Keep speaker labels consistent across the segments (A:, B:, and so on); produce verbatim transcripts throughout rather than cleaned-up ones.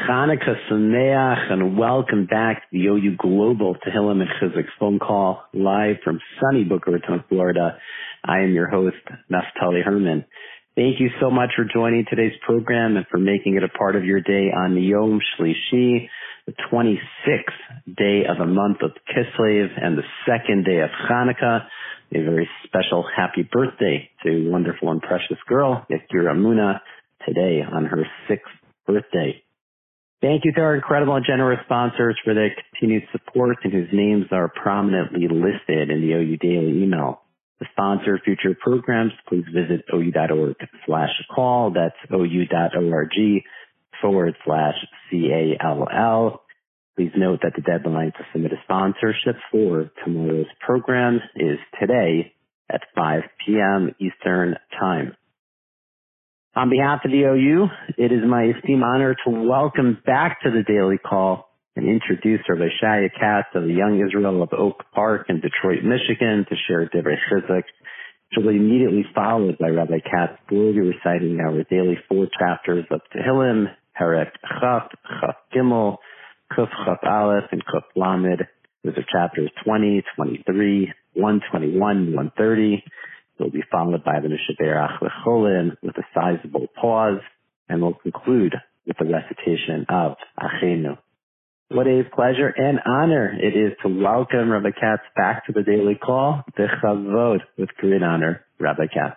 A: Chanukah Sameach, and welcome back to the O U Global Tehillim and Chizuk phone call, live from sunny Boca Raton, Florida. I am your host, Naftali Herman. Thank you so much for joining today's program and for making it a part of your day on Yom Shlishi, the twenty-sixth day of the month of Kislev and the second day of Chanukah. A very special happy birthday to wonderful and precious girl, Yakira Muna, today on her sixth birthday. Thank you to our incredible and generous sponsors for their continued support and whose names are prominently listed in the O U Daily email. To sponsor future programs, please visit ou.org slash call. That's ou.org forward slash C-A-L-L. Please note that the deadline to submit a sponsorship for tomorrow's program is today at five p.m. Eastern Time. On behalf of the O U, it is my esteemed honor to welcome back to the Daily Call and introduce Rabbi Shaya Katz of the Young Israel of Oak Park in Detroit, Michigan, to share Divrei Chizuk, which will be immediately followed by Rabbi Katz slowly reciting our daily four chapters of Tehillim, Perek Chaf, Chaf Gimel, Kuf Chaf Aleph, and Kuf Lamed. Those are chapters twenty, twenty-three, one twenty-one, one thirty. It will be followed by the Mishaberach Lecholin with a sizable pause, and we'll conclude with the recitation of Achenu. What a pleasure and honor it is to welcome Rabbi Katz back to the Daily Call. Bechavod, with great honor, Rabbi Katz.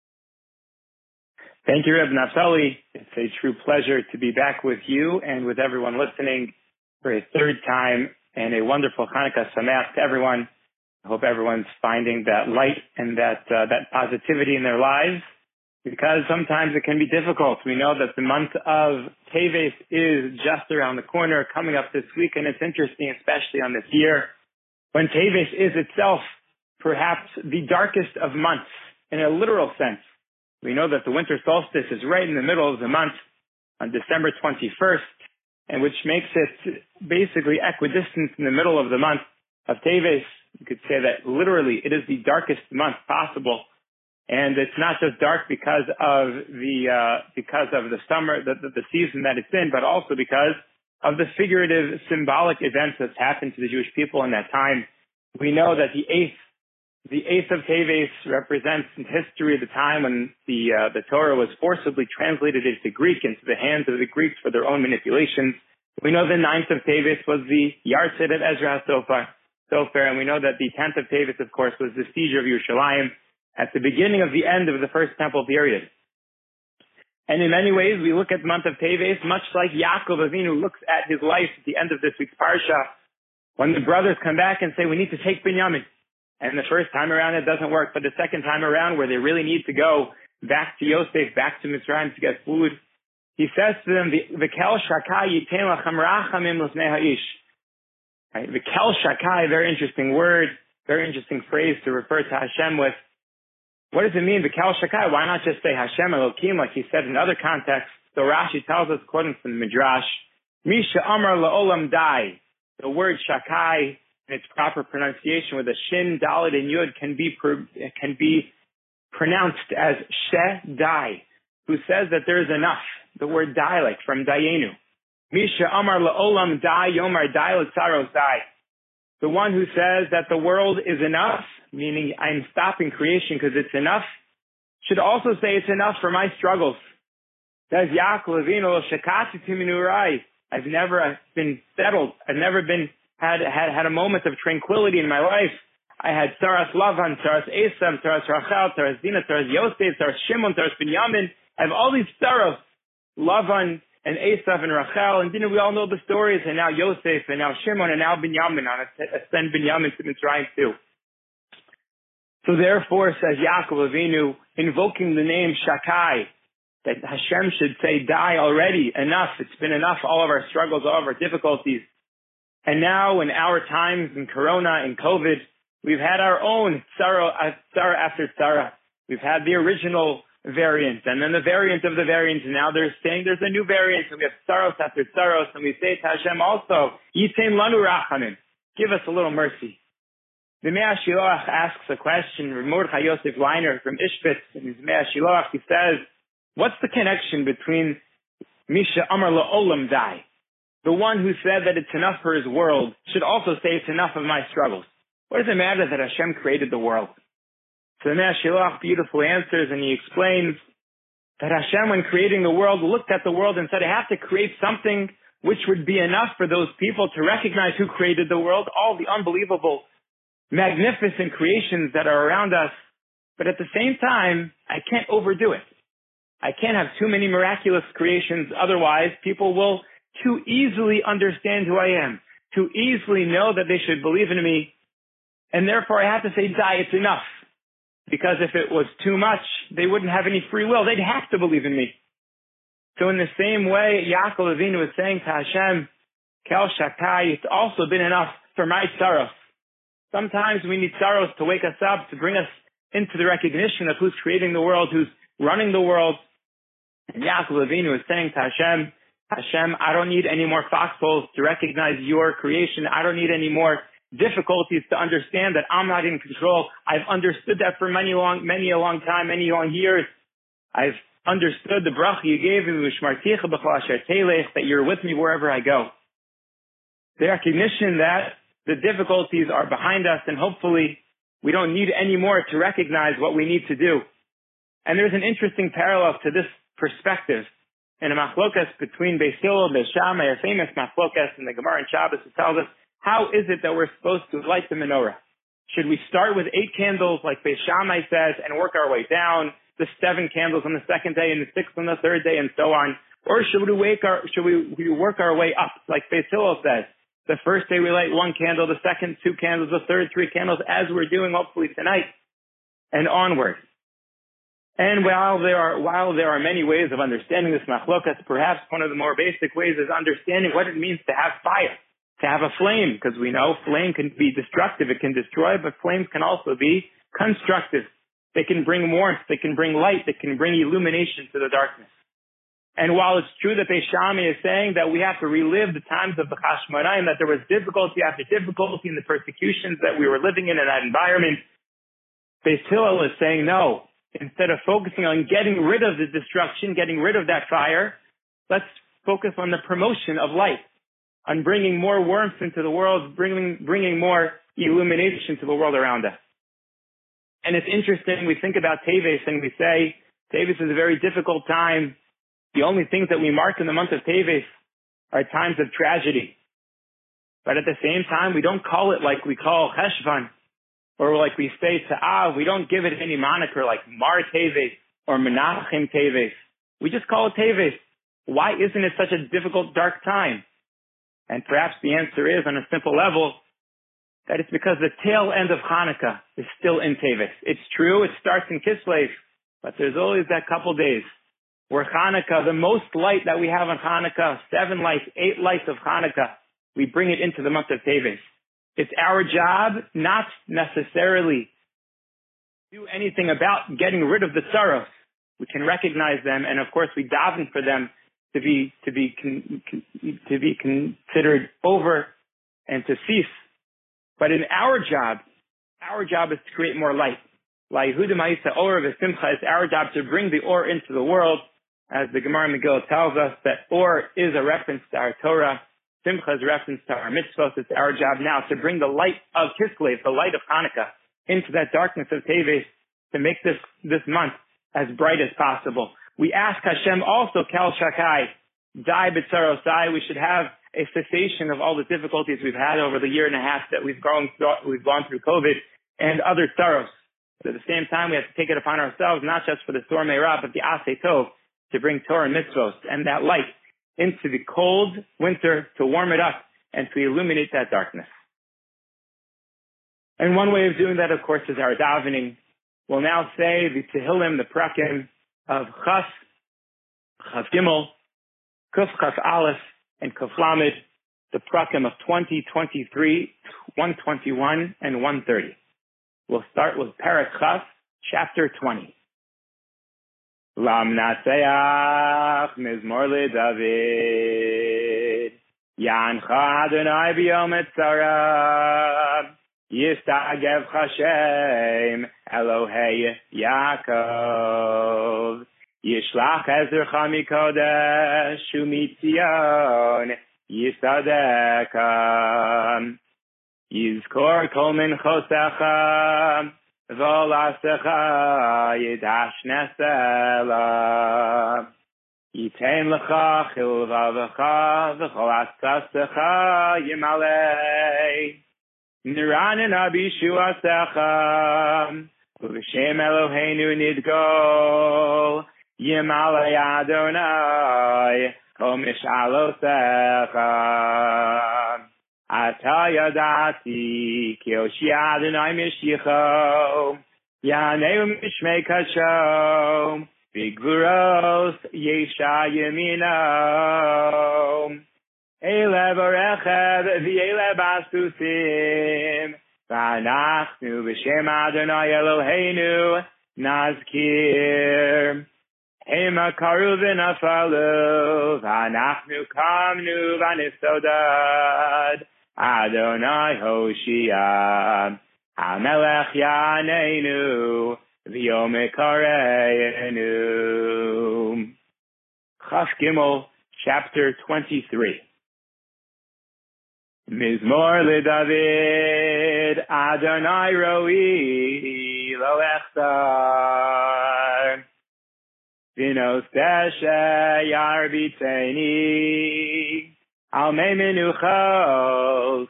B: Thank you, Rabbi Naftali. It's a true pleasure to be back with you and with everyone listening for a third time, and a wonderful Chanukah Sameach to everyone. I hope everyone's finding that light and that uh, that positivity in their lives, because sometimes it can be difficult. We know that the month of Teves is just around the corner, coming up this week, and it's interesting, especially on this year, when Teves is itself perhaps the darkest of months in a literal sense. We know that the winter solstice is right in the middle of the month on December twenty-first, and which makes it basically equidistant in the middle of the month of Teves. You could say that literally it is the darkest month possible. And it's not just dark because of the, uh, because of the summer, the, the, the season that it's in, but also because of the figurative, symbolic events that's happened to the Jewish people in that time. We know that the eighth, the eighth of Teves represents in history the time when the, uh, the Torah was forcibly translated into Greek, into the hands of the Greeks for their own manipulations. We know the ninth of Teves was the Yahrzeit of Ezra HaSofar. So fair, and we know that the tenth of Teves, of course, was the siege of Yerushalayim at the beginning of the end of the first temple period. And in many ways, we look at the month of Teves much like Yaakov Avinu looks at his life at the end of this week's parsha, when the brothers come back and say, we need to take Binyamin. And the first time around, it doesn't work, but the second time around, where they really need to go back to Yosef, back to Mitzrayim to get food, he says to them, V'kel shakai yiten lachem rachamim l'fnei ha'ish. Right? The Kel Shakai, very interesting word, very interesting phrase to refer to Hashem with. What does it mean, the Kel Shakai? Why not just say Hashem Elokim like he said in other contexts? So Rashi tells us, according to the Midrash, Misha Amar La'olam Dai. The word Shakai, in its proper pronunciation with a Shin, Dalet, and Yud, can be, can be pronounced as She Dai, who says that there is enough. The word Dai, like from Dayenu. Misha Amar La'olam Dai Yomar Dai L'Tzaros Dai. The one who says that the world is enough, meaning I'm stopping creation because it's enough, should also say it's enough for my struggles. Says Yaakov Avinu Lo Shakati Timinurai. I've never been settled. I've never been had had had a moment of tranquility in my life. I had Tzaras Lavan, Tzaras Esav, Tzaras Rachel, Tzaras Dina, Tzaras Yosef, Tzaras Shimon, Tzaras Binyamin. I have all these Tzaras, Lavan and Esav and Rachel, and didn't we all know the stories? And now Yosef, and now Shimon, and now Binyamin, on ascend Binyamin to Mitzrayim too. So therefore, says Yaakov Avinu, invoking the name Shakai, that Hashem should say, die already, enough, it's been enough, all of our struggles, all of our difficulties. And now in our times, in Corona, in COVID, we've had our own tzara, tzara after tzara. We've had the original variant, and then the variant of the variant, and now they're saying there's a new variant, and we have tzaros after tzaros, and we say to Hashem also, Yitain lanu rachamim, give us a little mercy. The Mea Shiloach asks a question, Mordechai Yosef Leiner from Ishbitz, in his Mea Shiloach, he says, what's the connection between Misha Amar La'olam Dai, the one who said that it's enough for his world should also say it's enough of my struggles. What does it matter that Hashem created the world? So the Mea Shilach beautifully answers, and he explains that Hashem, when creating the world, looked at the world and said, I have to create something which would be enough for those people to recognize who created the world, all the unbelievable, magnificent creations that are around us. But at the same time, I can't overdo it. I can't have too many miraculous creations. Otherwise, people will too easily understand who I am, too easily know that they should believe in me. And therefore, I have to say, Dai, it's enough. Because if it was too much, they wouldn't have any free will. They'd have to believe in me. So in the same way, Yaakov Avinu was saying to Hashem, Kel Shakai, it's also been enough for my sorrows. Sometimes we need sorrows to wake us up, to bring us into the recognition of who's creating the world, who's running the world. And Yaakov Avinu is saying to Hashem, Hashem, I don't need any more foxholes to recognize your creation. I don't need any more difficulties to understand that I'm not in control. I've understood that for many long, many a long time, many long years. I've understood the bracha you gave me, that you're with me wherever I go. The recognition that the difficulties are behind us, and hopefully we don't need any more to recognize what we need to do. And there's an interesting parallel to this perspective in a machlokas between Beis Hillel and Beis Shammai, a famous machlokas in the Gemara and Shabbos. It tells us, how is it that we're supposed to light the menorah? Should we start with eight candles, like Beis Shammai says, and work our way down, the seven candles on the second day and the sixth on the third day and so on? Or should we, wake our, should we, we work our way up, like Beis Hillel says? The first day we light one candle, the second two candles, the third three candles, as we're doing hopefully tonight, and onward. And while there are, while there are many ways of understanding this machlokas, perhaps one of the more basic ways is understanding what it means to have fire. To have a flame, because we know flame can be destructive, it can destroy, but flames can also be constructive. They can bring warmth, they can bring light, they can bring illumination to the darkness. And while it's true that Beis Shammai is saying that we have to relive the times of the Chashmonaim, that there was difficulty after difficulty in the persecutions that we were living in in that environment, Beis Hillel is saying no. Instead of focusing on getting rid of the destruction, getting rid of that fire, let's focus on the promotion of light, on bringing more warmth into the world, bringing bringing more illumination to the world around us. And it's interesting, we think about Teves and we say, Teves is a very difficult time. The only things that we mark in the month of Teves are times of tragedy. But at the same time, we don't call it like we call Cheshvan, or like we say Ta'av. We don't give it any moniker like Mar Teves or Menachem Teves. We just call it Teves. Why isn't it such a difficult, dark time? And perhaps the answer is, on a simple level, that it's because the tail end of Hanukkah is still in Teves. It's true, it starts in Kislev, but there's always that couple days where Hanukkah, the most light that we have on Hanukkah, seven lights, eight lights of Hanukkah, we bring it into the month of Teves. It's our job not necessarily to do anything about getting rid of the tzaros. We can recognize them, and of course we daven for them to be to be con, con, to be considered over and to cease. But in our job, our job is to create more light. La Yehuda Ma'isa Or V'Simcha, it's our job to bring the Or into the world, as the Gemara Megillah tells us that Or is a reference to our Torah, Simcha is a reference to our mitzvot. It's our job now to bring the light of Kislev, the light of Hanukkah, into that darkness of Teves, to make this this month as bright as possible. We ask Hashem also, Kel Shakai, Dai B'Tzarosai, we should have a cessation of all the difficulties we've had over the year and a half that we've gone through, we've gone through COVID and other tzaros. But at the same time, we have to take it upon ourselves, not just for the Sor Meirah, but the Aseh Tov, to bring Torah and mitzvos and that light into the cold winter, to warm it up and to illuminate that darkness. And one way of doing that, of course, is our davening. We'll now say the Tehillim, the Prakim of Chas, Chaf Gimel, Kuf Chaf Aleph, and Kuf Lamed, the Prakim of twenty, twenty-three, one twenty-one, and one thirty. We'll start with Parak Chaf, chapter twenty. Lam Natseach Mizmor LeDavid Yancha Adonai B'Yom Etzara Yistagev Hashem Elohei Yaakov Yishlach Ezrecha Mikodesh Umitzion yisadeka. Yizkor kol minchosecha, v'olasecha yidashnesela. Yitain lecha chilvavecha, v'chol asasecha yimalei. Niranen abishu asecha, V'shem Eloheinu nidgol, Yimalei Adonai, Kol mish'alosecha. Ata yadati, Ki Oshi Adonai mishicho, Yaneu mishmei kasho, B'gvuros yesha yemino. Ele v'oreched v'ele basusim, V'anachnu b'shem Adonai Eloheinu nazkir. Hema karu v'nafalu, V'anachnu kamnu v'nisodad. Adonai Hoshia, HaMelech Yaneinu, V'yom Ekareinu. Chaf Gimel, chapter twenty-three. Mizmor LeDavid, Adonai Roi Lo Echsar. Vinos Teshe Yarbiteni, Al Mei Menuchos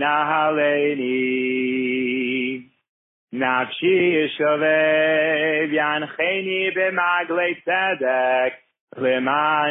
B: Yinahaleni. Nafshi Yishovev Yancheni B'maglei Tzedek L'man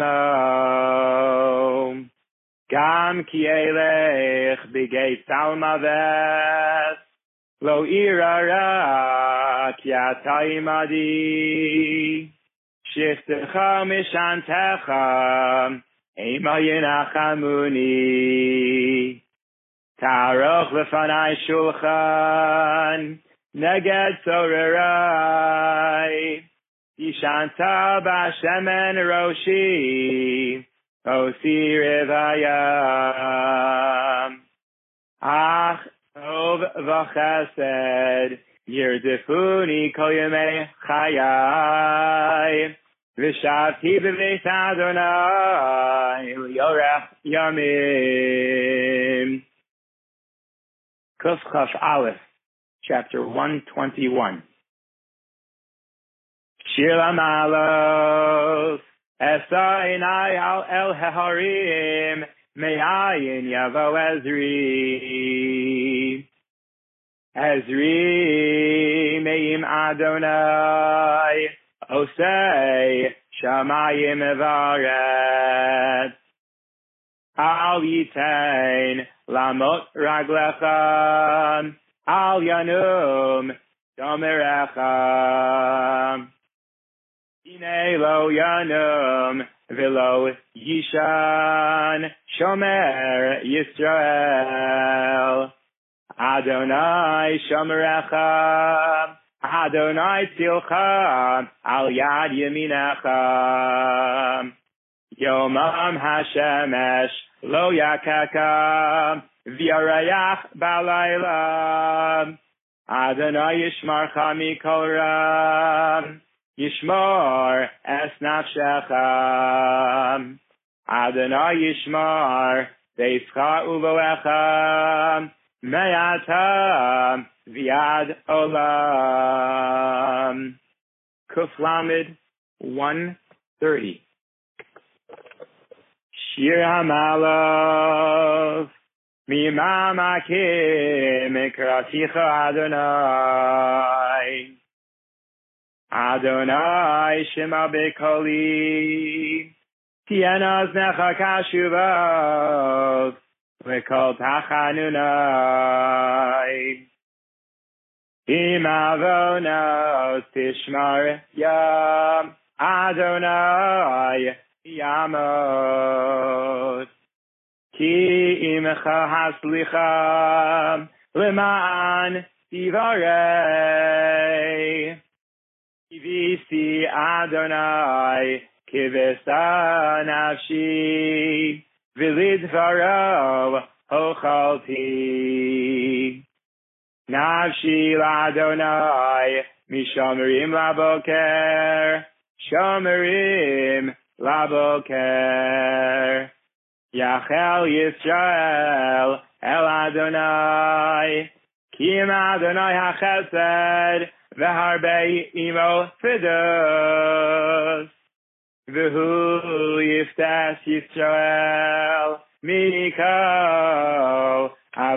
B: Shemo. Gam ki elech b'gei salmaves, lo irara ki ata imadi. Shiftecha mishantecha, ema yenachamuni. Taroch lefanai shulchan, neged sorerai. Yishanta b'shemen roshi, Osi revayam. Ach tov v'chesed, yirdefuni kol yemei chayai. V'shavti b'beis Adonai, l'yorech yamim. Kuf Chaf Aleph, chapter one twenty-one. Shir Lamalos. Esa inai al el heharim, me'ayin yavo Ezri. Ezri me'im Adonai, osei shamayim evaret. Al yitain lamot raglecha, al yanum domerecha. Ine lo yanum v'lo yishan shomer Yisrael. Adonai shomerecha, Adonai tzilcha al yad yeminecha. Yomam hashemesh lo yakaka, v'yarayach balayla. Adonai yishmarcha mikol ra, Yishmar es nafshecha. Adonai Yishmar beischa uvoecha, me'ata v'yad olam. Kuf Lamed one thirty. Shir HaMalov, Mima makim ekraticha Adonai. Adonai Shema Bekoli, Tiena Aznecha Kashuvot, V'kol Tachanunai. Im Avonos Tishmar Yam, Adonai Yamot. Ki Imcha Haslicha, L'ma'an Tivarei. Visi Adonai kivesa nafshi v'lidvaro hochalti. Nafshi l'Adonai mishomerim laboker, shomerim laboker. Yachel Yisrael El Adonai Kim Adonai HaChesed V'harbei Imo Fidos V'hu Yiftas Yisrael Mikol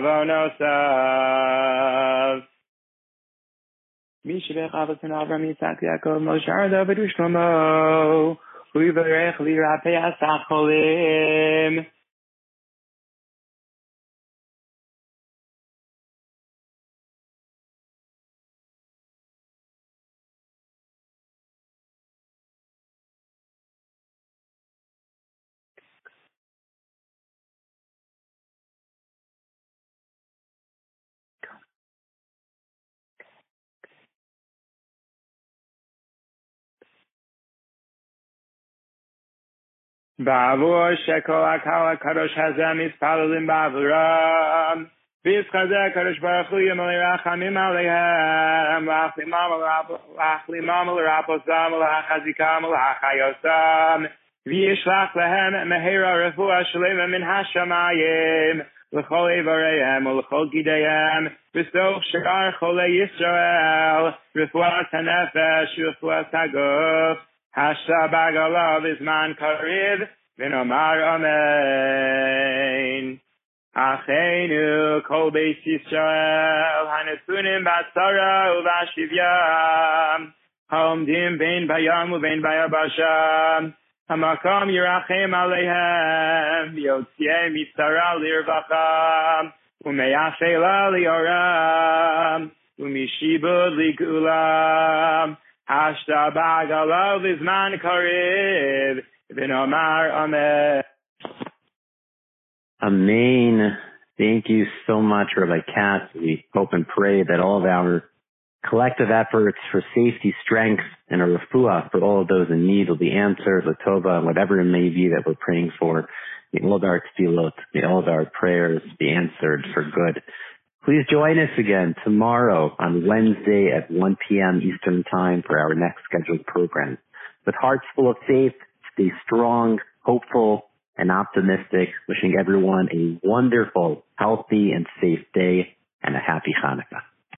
B: Avonosav Mishvech Avatin Avram Yitzhak Yaakov Moshe David Shlomo Hu Yivarech Lirapei Asacholim. Ba'avur shekol hakal hakadosh hazeh mispalalim ba'avuram v'yitzchazeh hakadosh baruch hu yimali rachamim aleihem v'achlimam l'raposam l'achazikam l'achayosam v'yishlach lehem mehera refuah shlema min hashamayim l'chol ivareihem u'l'chol gideihem v'soch shar cholei Yisrael refuah hanefesh refuah haguf Hashabag alav izman kariv v'nomar amen. Achenu kol beis Yisrael hanesunim b'atzara u'v'ashivyam ha'omdim bein bayam u'bein bayabasha hamakom yirachem aleihem v'yotzieh mitzara lirvacha u'meyachela lioram u'mishibud ligula Hashtabag alav izman kariv v'nomar amen.
A: Amen. Thank you so much, Rabbi Katz. We hope and pray that all of our collective efforts for safety, strength, and a refuah for all of those in need will be answered, Latova, whatever it may be that we're praying for. May all of our tefillot, may all of our prayers be answered for good. Please join us again tomorrow on Wednesday at one p.m. Eastern Time for our next scheduled program. With hearts full of faith, stay strong, hopeful, and optimistic. Wishing everyone a wonderful, healthy, and safe day and a happy Hanukkah.